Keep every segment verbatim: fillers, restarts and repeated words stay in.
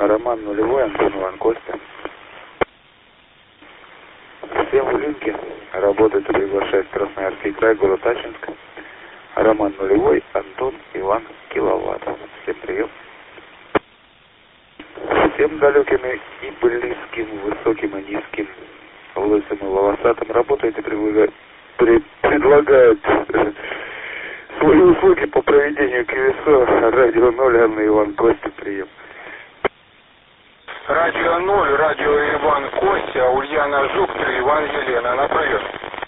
Роман нулевой, Антон Иван Костя. Всем в линке. Работает и приглашает Красноярский край, город Ачинск. Роман нулевой, Антон Иван Киловатт. Всем привет. Всем далеким и близким, высоким и низким, лысым и волосатым работает и предлагает, при, предлагает свои услуги по проведению КВСО радио ноль, Анна Иван Костя, прием. Радио ноль, радио Иван Костя, Ульяна Жуктер, Иван Елена, на прием.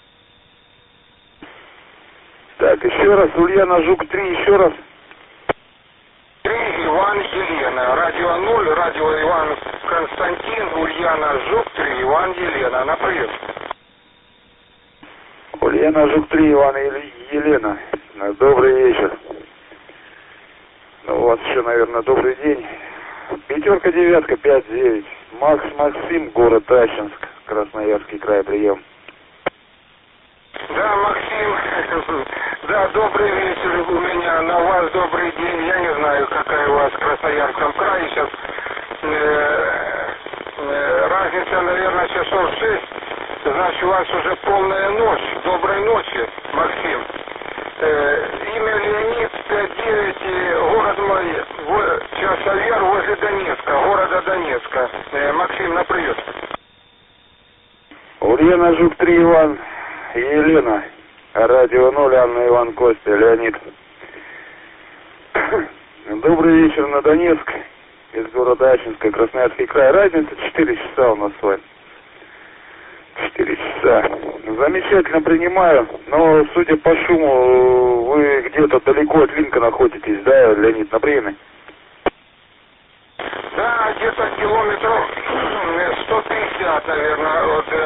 Так, еще раз, Ульяна Жук три, еще раз. три, Иван Елена, радио ноль, радио Иван Константин, Ульяна Жуктер, Иван Елена, на прием. Ульяна Жук три, Иван и Елена, добрый вечер. Ну, у вас еще, наверное, добрый день. Пятерка, девятка, пять, девять. Макс Максим, город Ачинск, Красноярский край, прием. Да, Максим, да, добрый вечер у меня, на вас добрый день. Я не знаю, какая у вас в Красноярском крае сейчас. Э, э, разница, наверное, часов шесть. Значит, у вас уже полная ночь. Доброй ночи, Максим. Э, имя Леонид, пять девять, город мой, в, Часовьяр возле Донецка, города Донецка. Э, Максим, на прием. Ульяна Жук три, Иван и Елена, радио ноль, Анна Иван Костя, Леонид. Добрый вечер на Донецк, из города Ачинска, Красноярский край. Разница четыре часа у нас с вами. четыре часа. Замечательно принимаю, но, судя по шуму, вы где-то далеко от линка находитесь, да, Леонид, на приеме? Да, где-то километров сто пятьдесят, наверное, от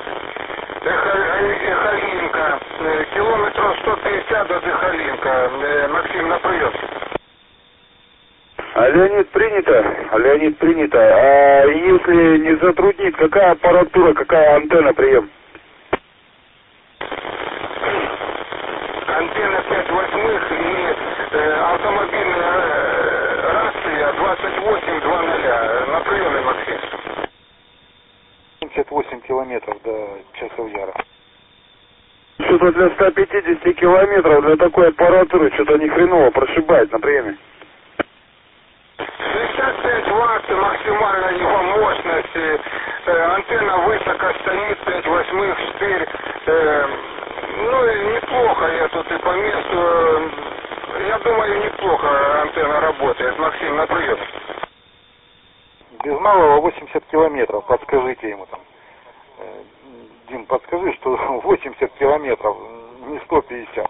Эхолинка. Километров сто пятьдесят от Эхолинка. Максим, на прием. А Леонид принято? А Леонид принято. А если не затруднит, какая аппаратура, какая антенна, прием? Антенна пять восьмых и э, автомобильная э, рация двадцать восемь двадцать. На приеме, Максим. семьдесят восемь километров до Часовьяра. Что-то для ста пятидесяти километров для такой аппаратуры что-то ни хреново прошибает на приеме. шестьдесят пять ватт максимальная его мощность. Э, антенна высоко стоит, пять восьмых штырь. Э, ну и неплохо я тут и по месту. Э, я думаю, неплохо антенна работает. Максим, на прием. Без малого восемьдесят километров, подскажите ему там. Дим, подскажи, что восемьдесят километров, не сто пятьдесят.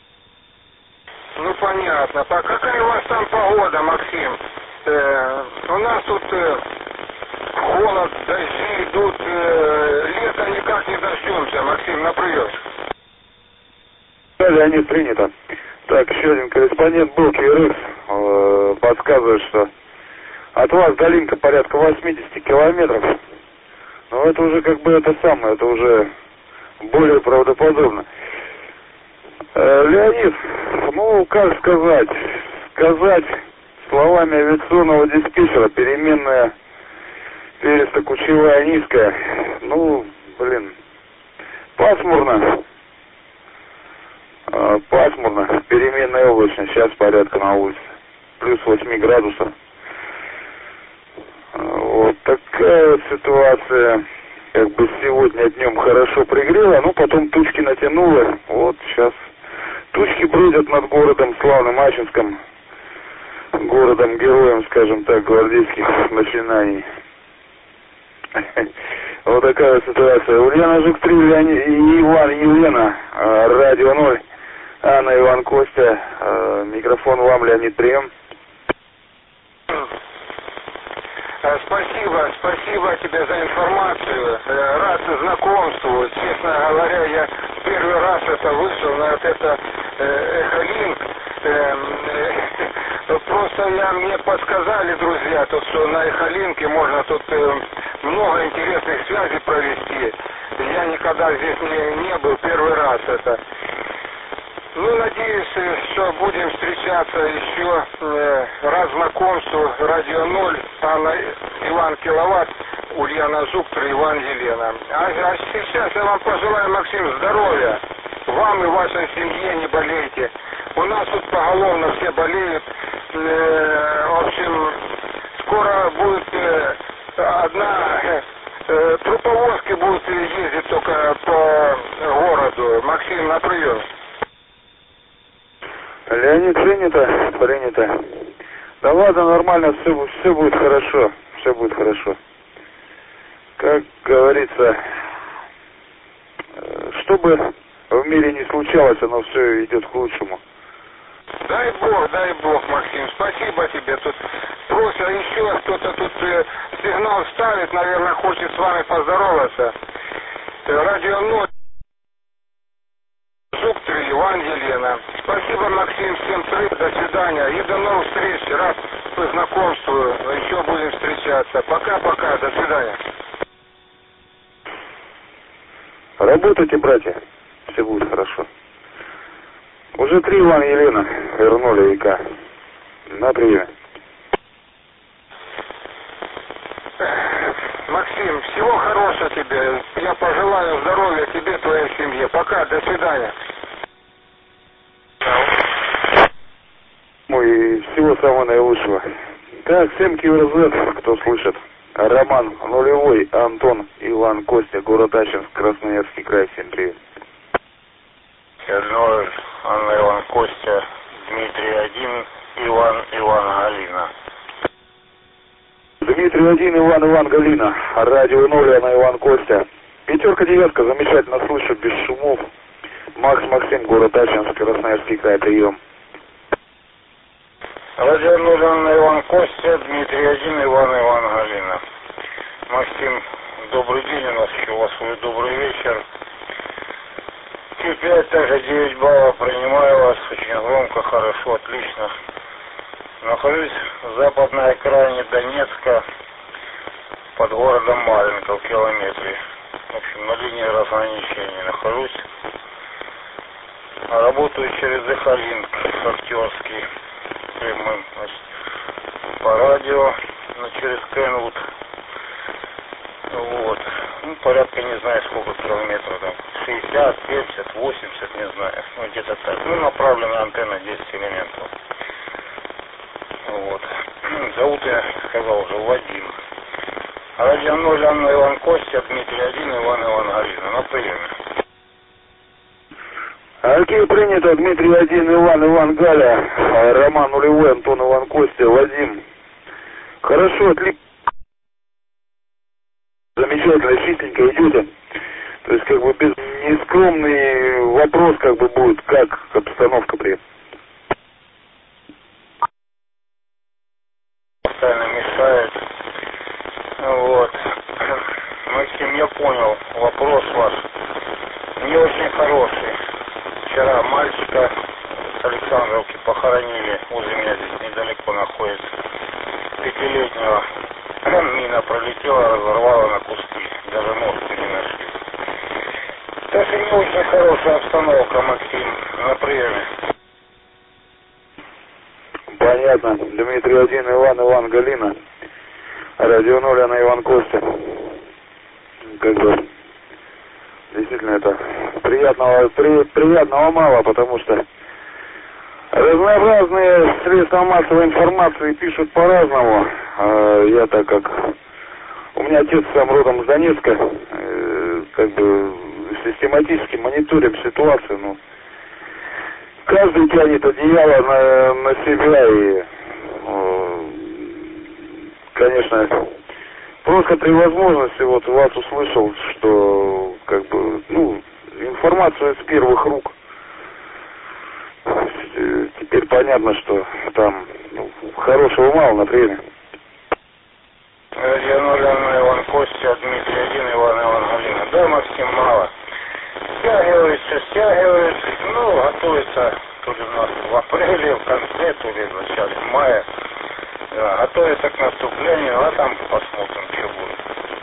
Ну понятно. А какая у вас там погода, Максим? Э, у нас тут э, холод, дожди идут, э, лето никак не дождемся. Максим, на прием. Да, Леонид, принято. Так, еще один корреспондент был, Кирилл, э, подсказывает, что от вас до линка порядка восьмидесяти километров. Но это уже как бы это самое, это уже более правдоподобно. Э, Леонид, ну как сказать, сказать словами авиационного диспетчера, переменная пересто-кучевая низкая, ну, блин, пасмурно, э, пасмурно, переменная облачность, сейчас порядка на улице, плюс восемь градусов. Вот такая ситуация, как бы сегодня днем хорошо пригрела, но потом тучки натянуло. Вот сейчас тучки бродят над городом славным Ачинском, городом-героем, скажем так, гвардейских начинаний. Вот такая ситуация. Ульяна Жук три, Иван Елена, радио ноль, Анна Иван Костя, микрофон вам, Леонид, прием. Спасибо, спасибо тебе за информацию. Рад знакомству. Честно говоря, я первый раз это вышел на вот это Эхолинк. Просто я, мне подсказали друзья, тут, что на Эхолинке можно тут много интересных связей провести. Я никогда здесь не, не был, первый раз это. Ну, надеюсь, надеюсь, что будем встречаться еще э, раз знакомству. Радио ноль, Анна, Иван Киловатт, Ульяна Зубтер, Иван Елена. А, а сейчас я вам пожелаю, Максим, здоровья. Вам и вашей семье, не болейте. У нас тут поголовно все болеют. Э, в общем, скоро будет э, одна... Э, труповозки будут ездить только по городу. Максим, на прием. Леонид, принято, принято. Да ладно, нормально, все, все будет хорошо, все будет хорошо. Как говорится, что бы в мире не случалось, оно все идет к лучшему. Дай Бог, дай Бог, Максим, спасибо тебе. Тут просто еще кто-то тут э, сигнал ставит, наверное, хочет с вами поздороваться. Радио ноль. Зубтер, Иван, Елена. Спасибо, Максим, всем три, до свидания и до новых встреч. Рад по знакомству, еще будем встречаться. Пока-пока, до свидания. Работайте, братья, все будет хорошо. Уже три Иван, Елена вернули ИК. На приеме. Максим, всего хорошего тебе. Я пожелаю здоровья тебе, твоей семье. Пока, до свидания. И всего самого наилучшего. Так, всем КИВРЗ, кто слышит. Роман нулевой, Антон, Иван, Костя, город Ачинск, Красноярский край, всем привет. ноль, Анна, Иван, Костя, Дмитрий один, Иван, Иван, Галина. Дмитрий один, Иван, Иван, Галина. Радио ноль, Анна, Иван, Костя. Пятерка, девятка, замечательно слышу, без шумов. Макс, Максим, город Ачинск, Красноярский край, прием. Радио ноль, Анна, Иван, Костя, Дмитрий один, Иван, Иван, Галина. Максим, добрый день, у нас еще у вас свой добрый вечер. Q пять, также девять баллов, принимаю вас, очень громко, хорошо, отлично. Нахожусь в западной окраине Донецка, под городом Маринка, в километре. В общем, на линии разграничения нахожусь. Работаю через Эхолинк, Шахтерский, прямым, значит, по радио, ну, через Кенвуд. Вот. Ну, порядка, не знаю, сколько километров, там, шестьдесят, семьдесят, восемьдесят, не знаю, ну, где-то так. Ну, направлена антенна десять элементов. Вот. Зовут, я сказал уже, Вадим. Радио ноль, Анна, Иван, Костя, Дмитрий один, Иван, Иван, Галина. На приеме. Окей, принято. Дмитрий один, Иван, Иван, Галя. Роман нулевой, Антон, Иван, Костя, Вадим. Хорошо, отлично. Замечательно, чистенько идете. То есть, как бы, без нескромный вопрос, как бы, будет, как обстановка при этом. Постоянно мешает. Вот. Максим, я понял вопрос ваш. Не очень хороший. Вчера мальчика с Александровки похоронили. Возле меня здесь недалеко находится. Пятилетнего. Мина пролетела, разорвала на куски. Даже мозг не нашли. Так что не очень хорошая обстановка, Максим. На приеме. Понятно. Дмитрий один, Иван, Иван, Галина. Радио ноль, Анна, Иван, Костя. Как бы, действительно, это приятного, при, приятного мало, потому что разнообразные средства массовой информации пишут по-разному. А я, так как у меня отец сам родом с Донецка, э, как бы систематически мониторим ситуацию, ну, каждый тянет одеяло на, на себя и, э, конечно, просто при возможности вот вас услышал, что как бы, ну, информацию с первых рук. Теперь понятно, что там, ну, хорошего мало на время. Радио ноль, Анна, Иван, Костя, Дмитрий один, Иван, Иван, Галина. Да, Максим, мало. Стягивается, стягивается, ну, готовится, то ли у нас в апреле, в конце, то ли в начале мая. Да, готовится к наступлению, а там посмотрим, что будет.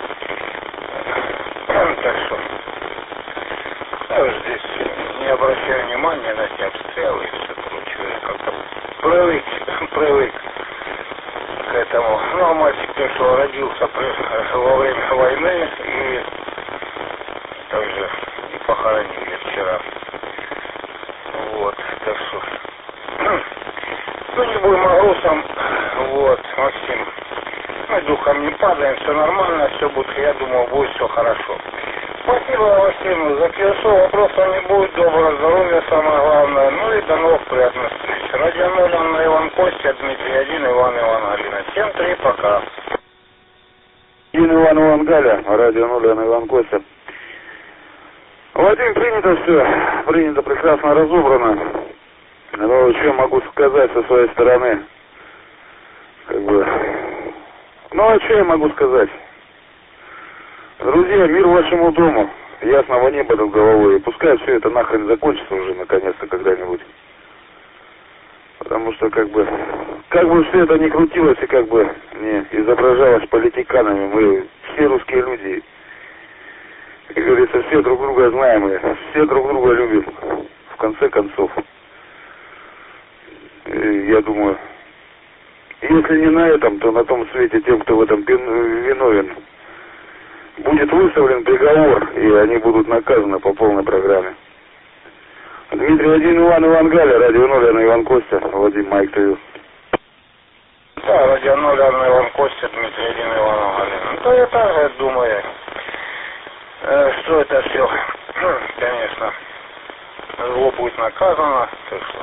Так что, даже здесь не обращаю обращаю внимание на эти обстрелы и все прочее. Как-то привык, привык к этому. Ну, а мальчик пришел, родился при, во время войны и также и похоронили вчера. Вот, так что... Ну, не будем о грустном. Вот, Максим. Мы духом не падаем, все нормально, все будет, я думаю, будет все хорошо. Спасибо, Максим, за Кирсо вопросов не будет, доброго здоровья, самое главное. Ну и до новых приятных встреч. Радио ноль, Анна Иван Костя, Дмитрий один, Иван Иван Галина. семь три, пока. Один Иван Иван Галя, радио ноль, Анна Иван Костя. Вадим, принято все, принято, прекрасно разобрано. Но что могу сказать со своей стороны? Как бы... Ну, а что я могу сказать? Друзья, мир вашему дому, ясного неба над головой. И пускай все это нахрен закончится уже наконец-то когда-нибудь. Потому что, как бы, как бы все это ни крутилось и как бы не изображалось политиканами, мы все русские люди, как говорится, все друг друга знаем и все друг друга любим, в конце концов. И я думаю, если не на этом, то на том свете тем, кто в этом виновен, будет выставлен приговор, и они будут наказаны по полной программе. Дмитрий один, Иван Иван Галя, радио ноль, Анна Иван Костя, Вадим, Майк Тю. Да, радио ноль, Анна Иван Костя, Дмитрий один, Иван Галина. Ну, то я также думаю, э, что это все, конечно, зло будет наказано, так что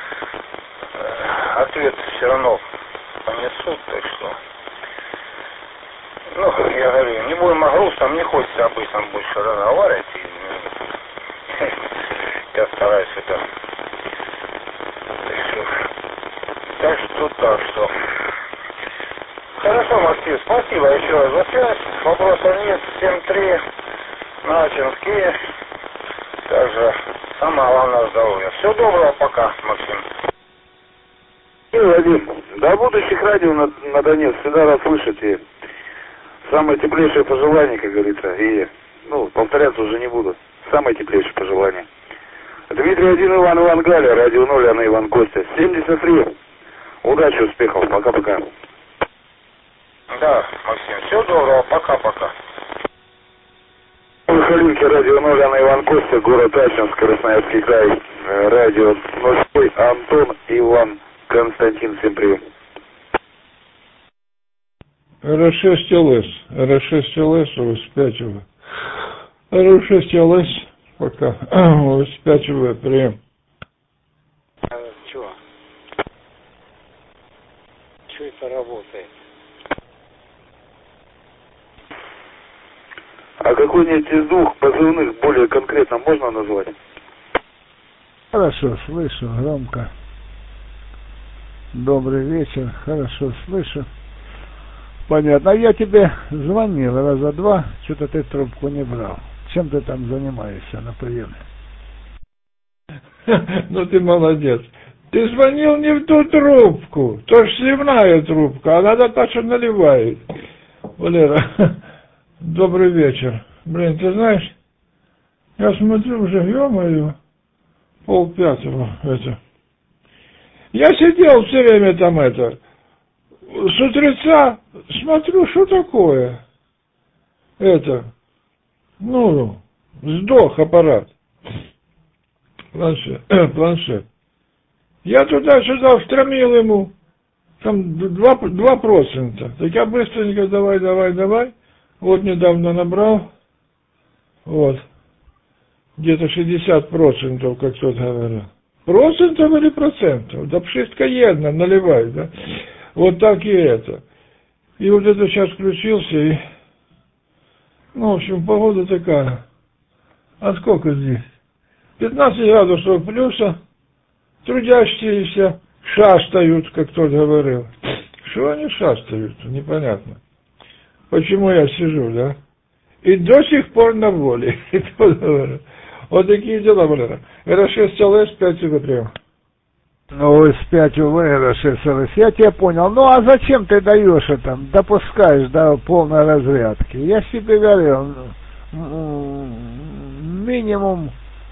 э, ответ все равно понесут, так что... Ну, я говорю, не будем о грустном, не хочется об этом больше разговаривать. И, я стараюсь это... Так что, так что, так что... Хорошо, Максим, спасибо еще раз за связь. Вопросов нет. семь три, Начинский. Также самое главное здоровье. Всего доброго, пока, Максим. И, Вадим, до будущих радио на, на Донец всегда рад слышать и самые теплейшие пожелания, как говорится, и, ну, повторяться уже не буду. Самые теплейшие пожелания. Дмитрий один, Иван Иван Галя, радио ноль, Анна Иван Костя. семьдесят три. Удачи, успехов. Пока-пока. Да, Максим, всего доброго. Пока-пока. Халинки, радио ноль, Анна Иван Костя, город Ачинск, Красноярский край. Радио ноль, Антон, Иван, Константин, всем привет. эр шесть эл эс, эр шесть эл эс, спячиваю. эр шесть эл эс, пока, спячиваю, прием. А, чего? Чего это работает? А какой-нибудь из двух позывных более конкретно можно назвать? Хорошо, слышу, громко. Добрый вечер, хорошо слышу. Понятно. А я тебе звонил раза два, что-то ты трубку не брал. Чем ты там занимаешься на приеме? Ну ты молодец. Ты звонил не в ту трубку. То ж сливная трубка, а надо та, что наливает. Валера, добрый вечер. Блин, ты знаешь, я смотрю уже, ё-моё, полпятого это. Я сидел все время там это, с утреца, смотрю, что такое. Это, ну, сдох аппарат. Планшет, планшет. Я туда-сюда встромил ему, там два процента. Так я быстренько давай, давай, давай. Вот недавно набрал, вот, где-то шестьдесят процентов, как кто-то говорил. Процентов или процентов? Да пшистка jedna, наливай, да? Вот так и это. И вот это сейчас включился, и, ну, в общем, погода такая. А сколько здесь? пятнадцать градусов плюса, трудящиеся шастают, как кто-то говорил. Что они шастают? Непонятно. Почему я сижу, да? И до сих пор на воле. Вот такие дела, Валера. эр шесть эл эс, пять УВ. Ну, эс пять УВ, эр шесть эл эс. Я тебя понял. Ну, а зачем ты даешь это? Допускаешь до полной разрядки. Я себе говорил, минимум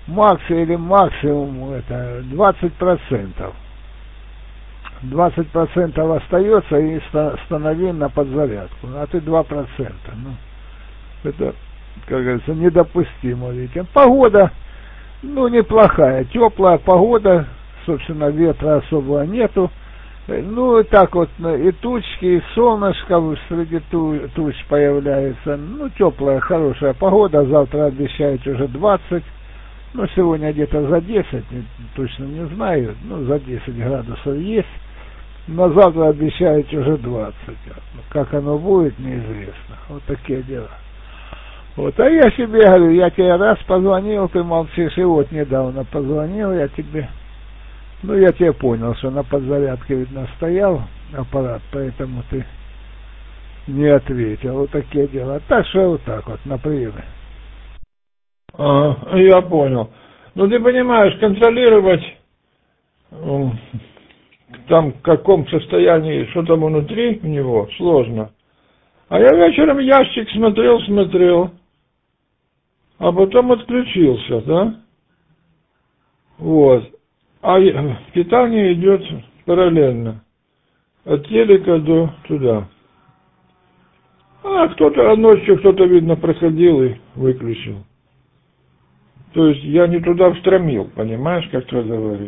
максимум или максимум это двадцать процентов. двадцать процентов остается и станови на подзарядку, а ты два процента. Ну, это, как говорится, недопустимо. Ведь погода, ну, неплохая, теплая погода, собственно, ветра особого нету. Ну, и так вот, и тучки, и солнышко среди туч появляется. Ну, теплая, хорошая погода, завтра обещают уже двадцать. Ну, сегодня где-то за десять, точно не знаю, ну, за десять градусов есть. Но завтра обещают уже двадцать. Как оно будет, неизвестно. Вот такие дела. Вот, а я себе говорю, я тебе раз позвонил, ты молчишь, и вот недавно позвонил я тебе. Ну, я тебе понял, что на подзарядке, видно, стоял аппарат, поэтому ты не ответил. Вот такие дела. Так что вот так вот, на приеме. А, я понял. Ну, ты понимаешь, контролировать там в каком состоянии, что там внутри у него, сложно. А я вечером ящик смотрел, смотрел, а потом отключился, да? Вот. А питание идет параллельно. От телека до туда. А кто-то ночью, кто-то, видно, проходил и выключил. То есть я не туда встромил, понимаешь, как кто говорит.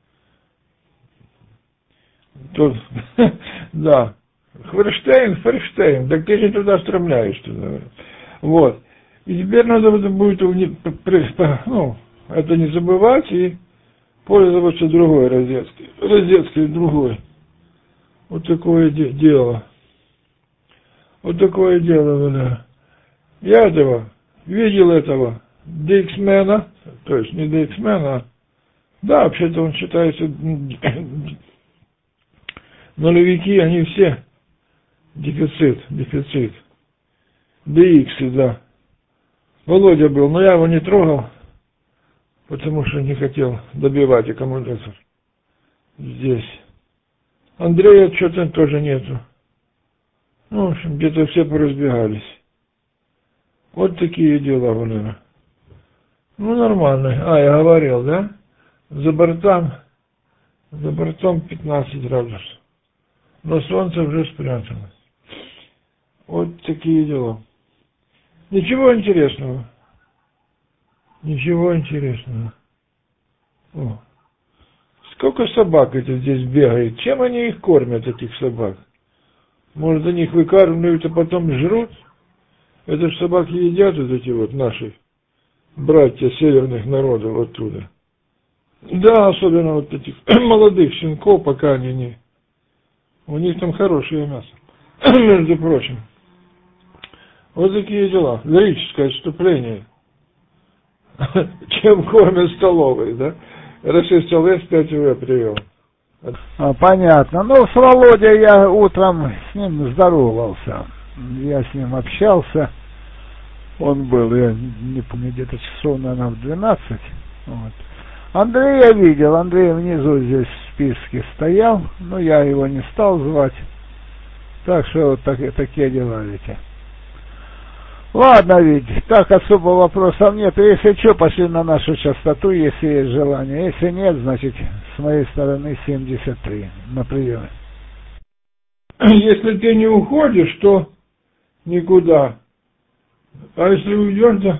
Тут, да. Ферштейн, Ферштейн, так ты же туда встромляешь туда. Вот. И теперь надо будет, ну, это не забывать и пользоваться другой розеткой. Розеткой другой. Вот такое де- дело. Вот такое дело, да. Я этого, видел этого Диксмена, то есть не Диксмена, а, да, вообще-то он считается, нулевики, они все дефицит, дефицит. ди икс, да. Володя был, но я его не трогал, потому что не хотел добивать аккумулятор здесь. Андрея что-то тоже нету. Ну, в общем, где-то все поразбегались. Вот такие дела, Валера. Ну, нормально. А, я говорил, да? За бортом, за бортом пятнадцать градусов. Но солнце уже спряталось. Вот такие дела. Ничего интересного. Ничего интересного. О. Сколько собак это здесь бегает? Чем они их кормят, этих собак? Может, они их выкармливают, а потом жрут? Это же собаки едят, вот эти вот наши братья северных народов оттуда. Да, особенно вот этих молодых щенков, пока они не... У них там хорошее мясо, между прочим. Вот такие дела. Лирическое отступление. Чем кормят столовые, да? эр шесть эл эс пять вэ привел. А, понятно. Ну, с Володей я утром с ним здоровался. Я с ним общался. Он был, я не помню, где-то часов, наверное, в двенадцать. Вот. Андрея видел. Андрей внизу здесь в списке стоял. Но я его не стал звать. Так что вот так, такие дела, видите. Ладно, ведь так особо вопросов нет. Если что, пошли на нашу частоту, если есть желание. Если нет, значит, с моей стороны семьдесят три на приеме. Если ты не уходишь, то никуда. А если уйдешь, то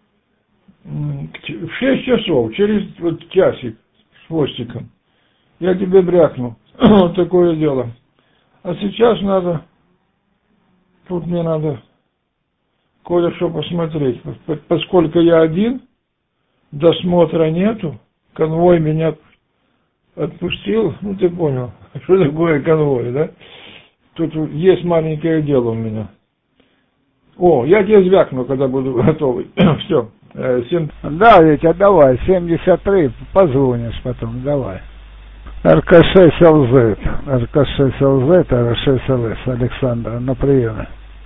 в шесть часов, через вот часик с хвостиком, я тебе брякну. Вот такое дело. А сейчас надо, тут мне надо кое-что посмотреть. Поскольку я один, досмотра нету, конвой меня отпустил, ну ты понял, что такое конвой, да? Тут есть маленькое дело у меня. О, я тебе звякну, когда буду готовый. Все. семь... Да, Витя, давай, семьдесят три, позвонишь потом, давай. эр ка шесть эл зет, эр ка шесть эл зет, эр шесть эл эс, Александр, на приеме.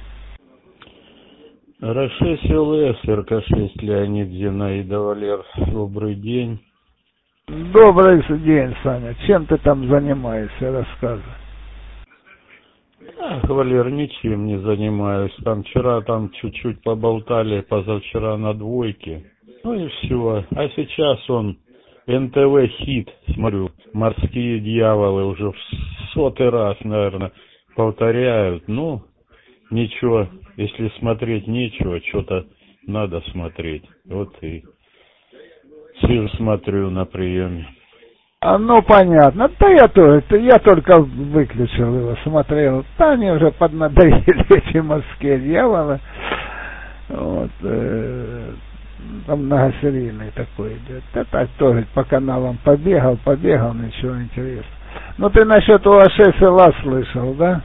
эр шесть эл эс, эр ка шесть, Леонид, Зинаида, Валер, добрый день. Добрый день, Саня. Чем ты там занимаешься, рассказывай. Ах, Валер, ничем не занимаюсь. Там вчера там чуть-чуть поболтали, позавчера на двойке. Ну и все. А сейчас он эн тэ вэ хит, смотрю, «Морские дьяволы» уже в сотый раз, наверное, повторяют. Ну, ничего, если смотреть нечего, что-то надо смотреть. Вот и сижу, смотрю на приеме. А, ну, понятно. Да я тоже, я только выключил его, смотрел. Да они уже поднадоели, эти «Морские дьяволы». Вот, э, там многосерийный такой идет. Да так тоже по каналам побегал, побегал, ничего интересного. Ну, ты насчет УАЗ шесть эл а слышал, да?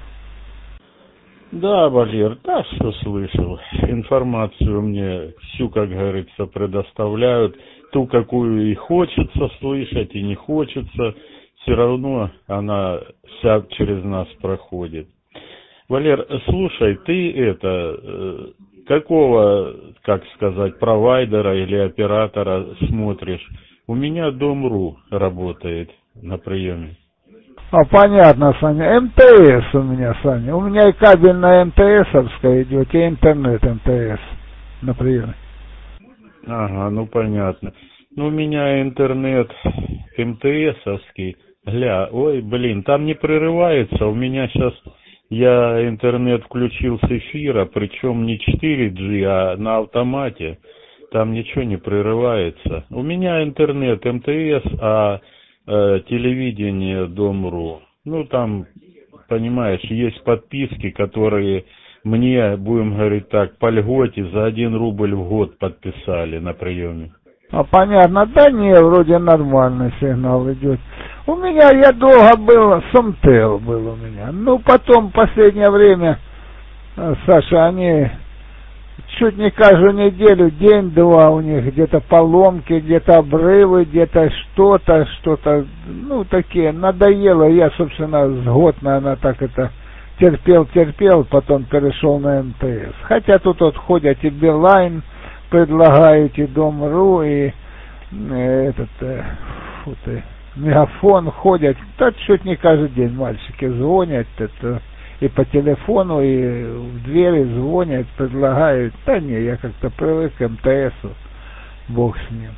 Да, Валер, да, что слышал. Информацию мне всю, как говорится, предоставляют. Ту, какую и хочется слышать, и не хочется. Все равно она вся через нас проходит. Валер, слушай, ты это, какого, как сказать, провайдера или оператора смотришь? У меня Дом.ру работает на приеме. А, понятно, Саня. эм тэ эс у меня, Саня. У меня и кабельная эм тэ эсовская идет, и интернет эм тэ эс на приеме. Ага, ну понятно. Ну, у меня интернет эм тэ эсовский. Гля, ой, блин, там не прерывается. У меня сейчас, я интернет включил с эфира, причем не четыре джи, а на автомате. Там ничего не прерывается. У меня интернет эм тэ эс, а э, телевидение Дом.ру. Ну, там, понимаешь, есть подписки, которые мне, будем говорить так, по льготе за один рубль в год подписали на приеме. А, понятно. Да не, вроде нормальный сигнал идет. У меня, я долго был, Сомтел был у меня. Ну, потом, в последнее время, Саша, они чуть не каждую неделю, день-два у них где-то поломки, где-то обрывы, где-то что-то, что-то, ну, такие, надоело. Я, собственно, с год, наверное, так это терпел-терпел, потом перешел на эм тэ эс. Хотя тут вот ходят и Билайн предлагают, и Дом.ру, и э, этот, э, фу ты, Мегафон ходят. Да чуть не каждый день мальчики звонят, это, и по телефону, и в двери звонят, предлагают. Да не, я как-то привык к эм тэ эсу, бог с ним.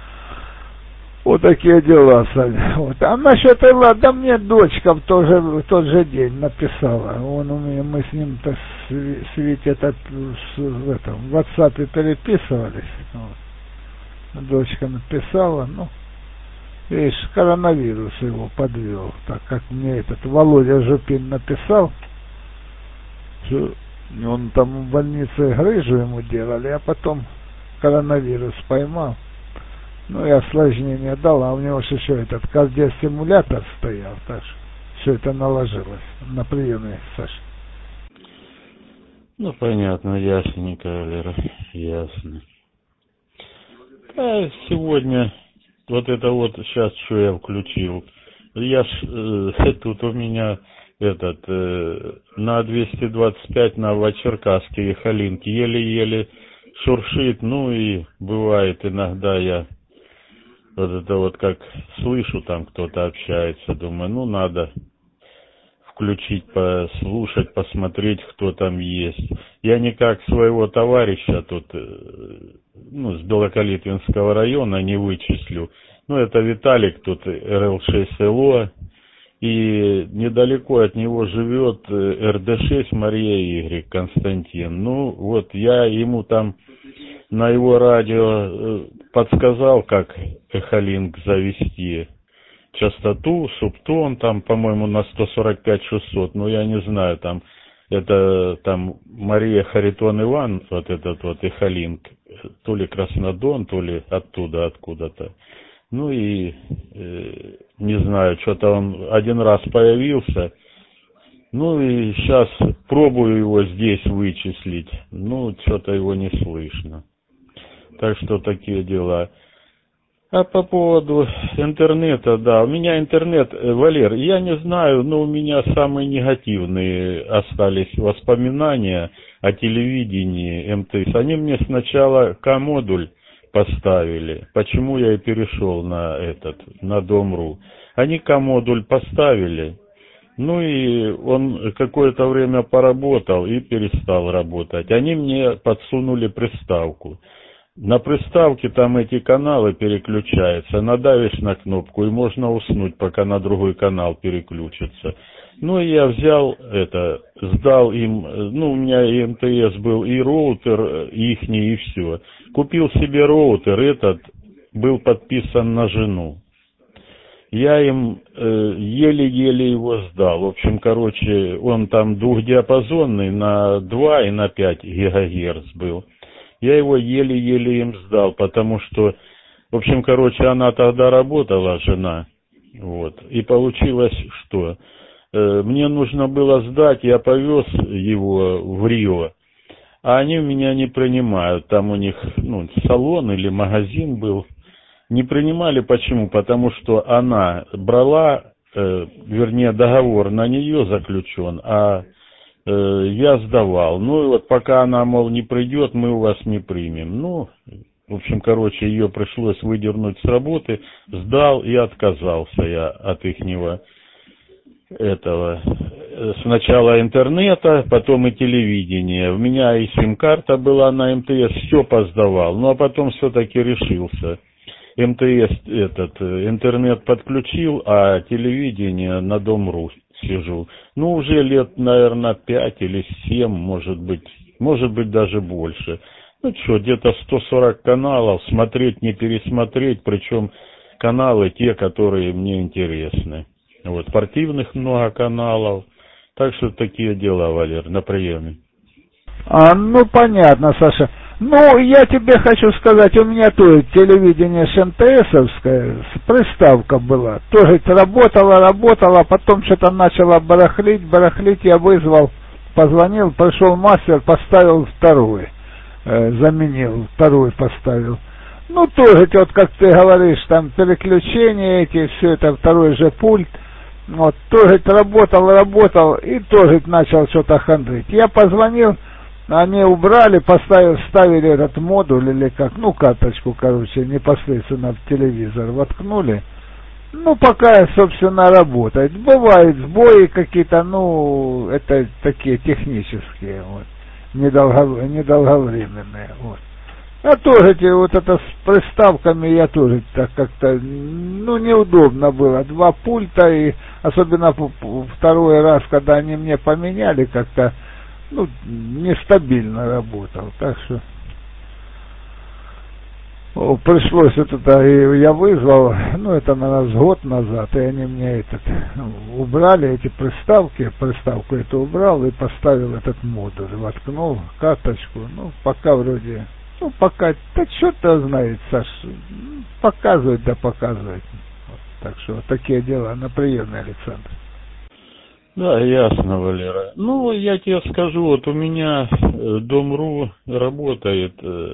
Вот такие дела, Саня. Вот. А насчет Элла, да мне дочка в тот же, в тот же день написала. Он у меня, мы с ним-то с, с Витей этот, с, в этом, в WhatsApp переписывались. Вот. Дочка написала, ну, видишь, коронавирус его подвел. Так как мне этот Володя Жупин написал, что он там в больнице грыжу ему делали, а потом коронавирус поймал. Ну, и осложнение дал, а у него же еще этот кардиостимулятор стоял, так что все это наложилось на приеме, Саша. Ну, понятно, ясненько, Валера, ясно. А сегодня, вот это вот сейчас, что я включил, я ж, э, тут у меня этот, э, на двести двадцать пять на Новочеркасске Халинки еле-еле шуршит, ну и бывает иногда я вот это вот как слышу, там кто-то общается, думаю, ну надо включить, послушать, посмотреть, кто там есть. Я никак своего товарища тут, ну, с Белокалитвинского района не вычислю. Ну, это Виталик, тут эр эл шесть эл о, и недалеко от него живет эр дэ шесть Мария Игорь Константин. Ну, вот я ему там на его радио подсказал, как эхолинк завести. Частоту, субтон, там, по-моему, на сто сорок пять шестьсот, ну, я не знаю, там, это, там, Мария Харитон Иван, вот этот вот эхолинк, то ли Краснодон, то ли оттуда, откуда-то. Ну, и, э, не знаю, что-то он один раз появился, ну, и сейчас пробую его здесь вычислить, ну, что-то его не слышно. Так что такие дела. А по поводу интернета, да, у меня интернет, Валер, я не знаю, но у меня самые негативные остались воспоминания о телевидении эм тэ эс. Они мне сначала К-модуль поставили, почему я и перешел на этот, на Дом.ру. Они К-модуль поставили, ну и он какое-то время поработал и перестал работать. Они мне подсунули приставку. На приставке там эти каналы переключаются, надавишь на кнопку и можно уснуть, пока на другой канал переключится. Ну и я взял это, сдал им, ну у меня и эм тэ эс был, и роутер ихний, и все. Купил себе роутер, этот был подписан на жену. Я им э, еле-еле его сдал. В общем, короче, он там двухдиапазонный на два и на пять гигагерц был. Я его еле-еле им сдал, потому что, в общем, короче, она тогда работала, жена. Вот. И получилось, что э, мне нужно было сдать, я повез его в Рио, а они меня не принимают. Там у них, ну, салон или магазин был. Не принимали почему? Потому что она брала, э, вернее, договор на нее заключен, а э, я сдавал. Ну и вот пока она, мол, не придет, мы у вас не примем. Ну, в общем, короче, ее пришлось выдернуть с работы, сдал и отказался я от ихнего этого. Сначала интернета, потом и телевидения. У меня и сим-карта была на эм тэ эс, все поздавал. Ну а потом все-таки решился. эм тэ эс, этот, интернет подключил, а телевидение на Дом.ру сижу. Ну, уже лет, наверное, пять или семь, может быть, может быть, даже больше. Ну, что, где-то сто сорок каналов, смотреть, не пересмотреть, причем каналы те, которые мне интересны. Вот, спортивных много каналов. Так что такие дела, Валер, на приеме. А, ну, понятно, Саша. Ну, я тебе хочу сказать, у меня тоже телевидение эм тэ эсовское, приставка была. Тоже работала, работала, потом что-то начала барахлить, барахлить, я вызвал, позвонил, пришел мастер, поставил второй, э, заменил, второй поставил. Ну, тоже, вот как ты говоришь, там переключения эти, все это, второй же пульт. Вот, тоже работал, работал, и тоже начал что-то хандрить. Я позвонил, они убрали, поставили, ставили этот модуль или как, ну, карточку, короче, непосредственно в телевизор воткнули. Ну, пока, собственно, работает. Бывают сбои какие-то, ну, это такие технические, вот, недолго, недолговременные, вот. А тоже вот это с приставками я тоже так как-то, ну, неудобно было. Два пульта, и особенно второй раз, когда они мне поменяли, как-то, ну, нестабильно работал. Так что о, пришлось вот это, и я вызвал, ну, это, наверное, с год назад, и они мне этот, ну, убрали эти приставки, приставку эту убрал и поставил этот модуль, воткнул карточку, ну, пока вроде... Ну, пока, да что-то знает, Саш, показывает, да показывает. Вот, так что, вот такие дела на приеме, Александр. Да, ясно, Валера. Ну, я тебе скажу, вот у меня Дом.ру работает,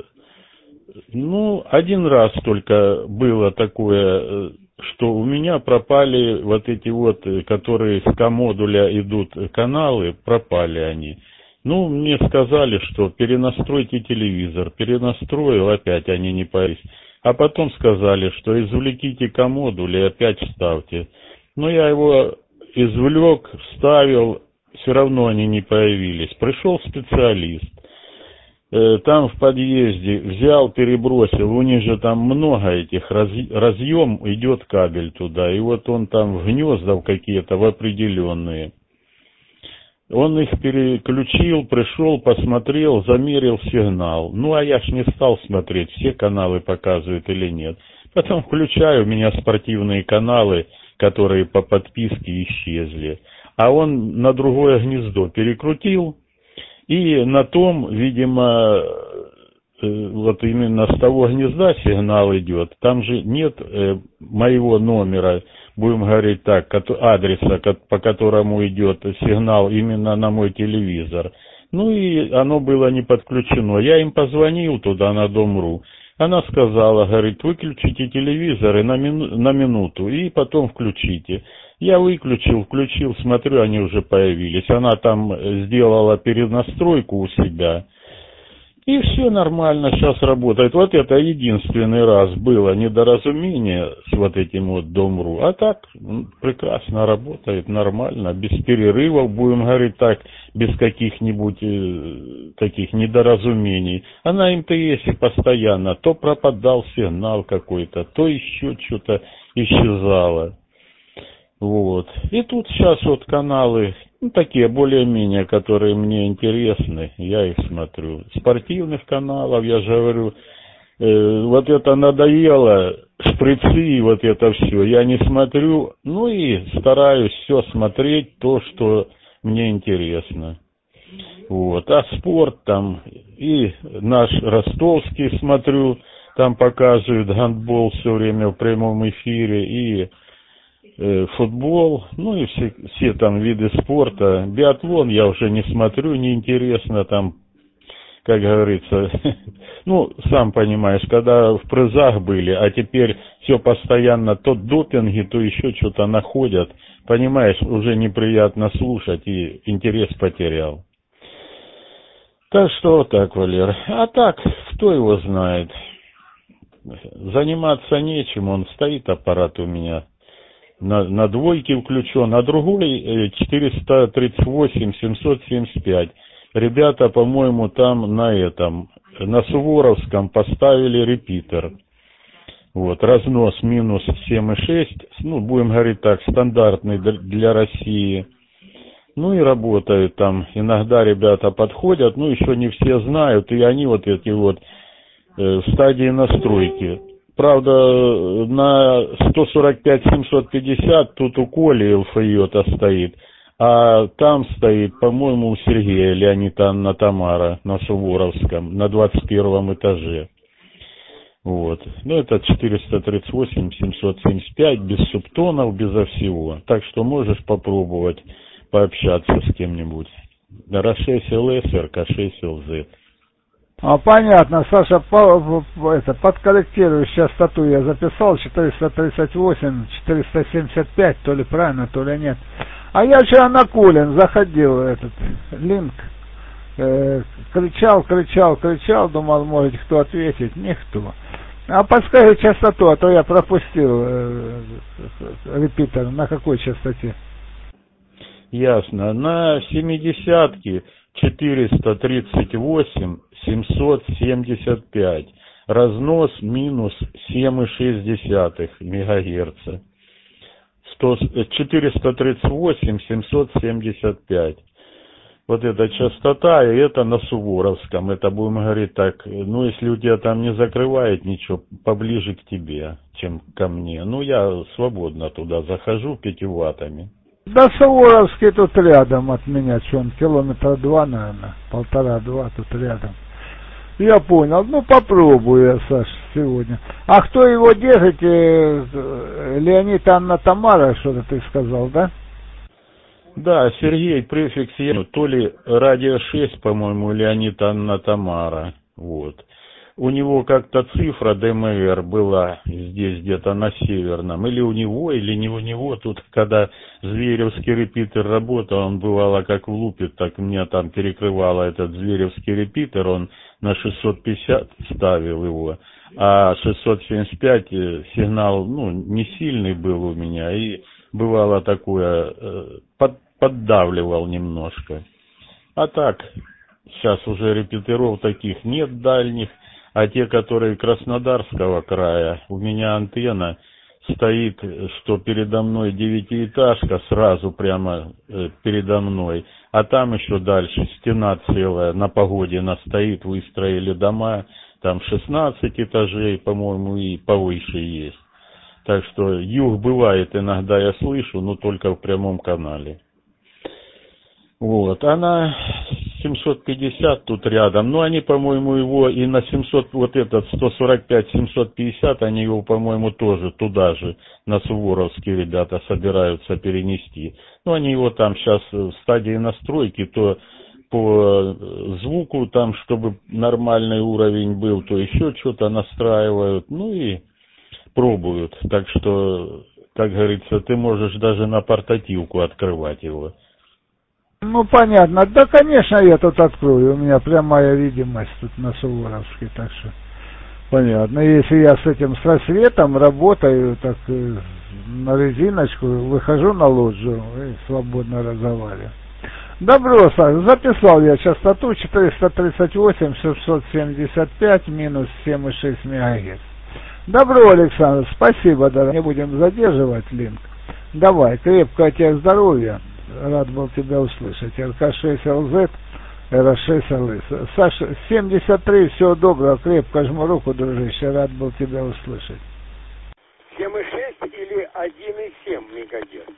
ну, один раз только было такое, что у меня пропали вот эти вот, которые с К-модуля идут каналы, пропали они. Ну, мне сказали, что перенастройте телевизор. Перенастроил, опять они не появились. А потом сказали, что извлеките К-модуль и опять вставьте. Но я его извлек, вставил, все равно они не появились. Пришел специалист. Там в подъезде взял, перебросил. У них же там много этих, разъем, идет кабель туда. И вот он там в гнезда какие-то, в определенные. Он их переключил, пришел, посмотрел, замерил сигнал. Ну, а я ж не стал смотреть, все каналы показывают или нет. Потом включаю, у меня спортивные каналы, которые по подписке исчезли. А он на другое гнездо перекрутил, и на том, видимо, вот именно с того гнезда сигнал идет. Там же нет моего номера, будем говорить так, адреса, по которому идет сигнал именно на мой телевизор. Ну и оно было не подключено. Я им позвонил туда, на Дом.ру. Она сказала, говорит, выключите телевизоры на, мину, на минуту и потом включите. Я выключил, включил, смотрю, они уже появились. Она там сделала перенастройку у себя. И все нормально сейчас работает. Вот это единственный раз было недоразумение с вот этим вот Дом.ру. А так прекрасно работает, нормально, без перерывов, будем говорить так, без каких-нибудь э, таких недоразумений. А на эм тэ эсе постоянно то пропадал сигнал какой-то, то еще что-то исчезало. Вот. И тут сейчас вот каналы, ну, такие более-менее, которые мне интересны, я их смотрю. Спортивных каналов, я же говорю, э, вот это надоело, шприцы и вот это все, я не смотрю, ну и стараюсь все смотреть, то, что мне интересно. Вот. А спорт там, и наш ростовский смотрю, там показывают гандбол все время в прямом эфире, и футбол, ну и все, все там виды спорта. Биатлон я уже не смотрю, неинтересно там, как говорится, ну, сам понимаешь, когда в призах были, а теперь все постоянно то допинги, то еще что-то находят, понимаешь, уже неприятно слушать и интерес потерял. Так что вот так, Валер. А так, кто его знает? Заниматься нечем, он стоит, аппарат у меня. На, на двойке включен, а другой четыреста тридцать восемь семьсот семьдесят пять. Ребята, по-моему, там на этом, на Суворовском поставили репитер. Вот, разнос минус семь и шесть, ну, будем говорить так, стандартный для России. Ну и работают там. Иногда ребята подходят, ну, еще не все знают, и они вот эти вот э, в стадии настройки. Правда, на сто сорок пять семьсот пятьдесят тут у Коли эл эф и-то стоит, а там стоит, по-моему, у Сергея Леонид Анна Тамара на Суворовском, на двадцать первом этаже. Вот. Ну, это четыреста тридцать восемь семьсот семьдесят пять, без субтонов, безо всего. Так что можешь попробовать пообщаться с кем-нибудь. эр шесть эл эс, эр ка шесть эл зет. А, понятно, Саша, по, по, это, подкорректирую частоту, я записал четыреста тридцать восемь четыреста семьдесят пять, то ли правильно, то ли нет. А я вчера на Кулин заходил, этот линк, э, кричал, кричал, кричал, думал, может кто ответит, никто. А подскажи частоту, а то я пропустил э, репитер, на какой частоте? Ясно, на семидесятке четыреста тридцать восемь семьсот семьдесят пять, разнос минус семь и шесть десятых мегагерца, четыреста тридцать восемь семьсот семьдесят пять. Вот эта частота, и это на Суворовском, это будем говорить так, ну если у тебя там не закрывает ничего, поближе к тебе, чем ко мне. Ну я свободно туда захожу пятиваттами. Да, Суворовский тут рядом от меня, что он, километра два, наверное, полтора-два тут рядом. Я понял, ну попробую я, Саш, сегодня. А кто его держит? Леонид Анна Тамара, что-то ты сказал, да? Да, Сергей, префикс, то ли радио шесть, по-моему, Леонид Анна Тамара, вот. У него как-то цифра дэ эм эр была здесь где-то на Северном, или у него, или не у него. Тут, когда Зверевский репитер работал, он бывало как влупит, так меня там перекрывало этот Зверевский репитер, он на шестьсот пятьдесят ставил его, а шестьсот семьдесят пять сигнал, ну, не сильный был у меня, и бывало такое, под, поддавливал немножко. А так, сейчас уже репитеров таких нет дальних. А те, которые Краснодарского края, у меня антенна стоит, что передо мной девятиэтажка, сразу прямо э, передо мной, а там еще дальше стена целая, на Погодина стоит, выстроили дома, там шестнадцать этажей, по-моему, и повыше есть. Так что юг бывает иногда, я слышу, но только в прямом канале. Вот, она семьсот пятьдесят тут рядом, но они, по-моему, его и на семьсот, вот этот сто сорок пять семьсот пятьдесят, они его, по-моему, тоже туда же, на Суворовский ребята собираются перенести. Ну, они его там сейчас в стадии настройки, то по звуку там, чтобы нормальный уровень был, то еще что-то настраивают, ну и пробуют. Так что, как говорится, ты можешь даже на портативку открывать его. Ну, понятно. Да, конечно, я тут открою. У меня прямая видимость тут на Суворовске, так что понятно. Если я с этим, со светом работаю, так э, на резиночку, выхожу на лоджию и свободно разговариваю. Добро, Саша, записал я частоту четыреста тридцать восемь шестьсот семьдесят пять минус семь и шесть мегагерц. Добро, Александр, спасибо, дорогой. Не будем задерживать линк. Давай, крепкого тебе здоровья. Рад был тебя услышать. эр ка шесть эл зет, эр шесть эл эс. Саша, семьдесят три, всего доброго, крепко жму руку, дружище, рад был тебя услышать. семь и шесть или один и семь мегагерц?